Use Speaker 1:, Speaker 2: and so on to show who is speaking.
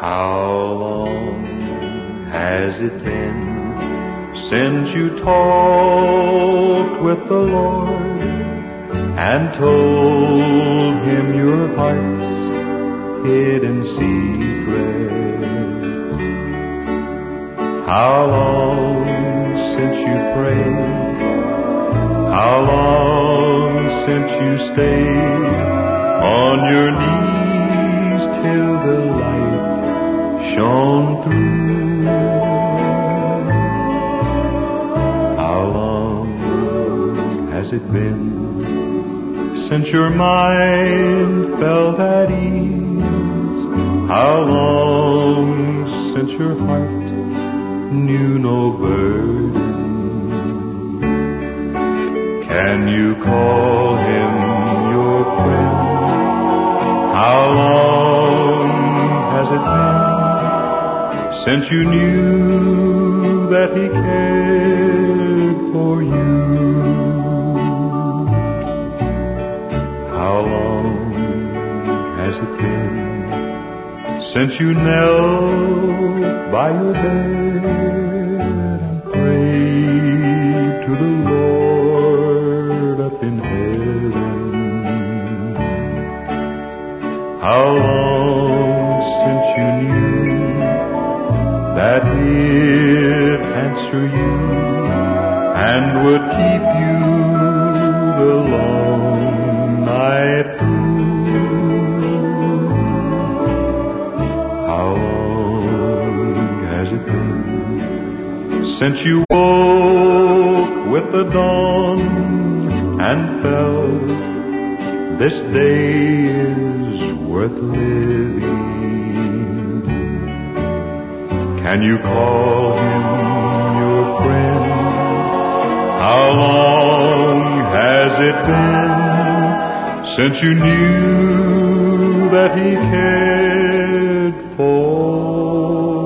Speaker 1: How long has it been since you talked with the Lord and told Him your heart's hidden secrets? How long since you prayed? How long since you stayed on your knees till the light shone through? How long has it been since your mind felt at ease? How long since your heart knew no burden? Can you call Him your friend? How long has it been since you knew that He cared for you? How long has it been since you knelt by your bed and prayed to the Lord up in heaven? How long since you knew that He'd answer you and would keep you the long night through? How long has it been since you woke with the dawn and felt this day is worth living? Can you call Him your friend? How long has it been since you knew that He cared for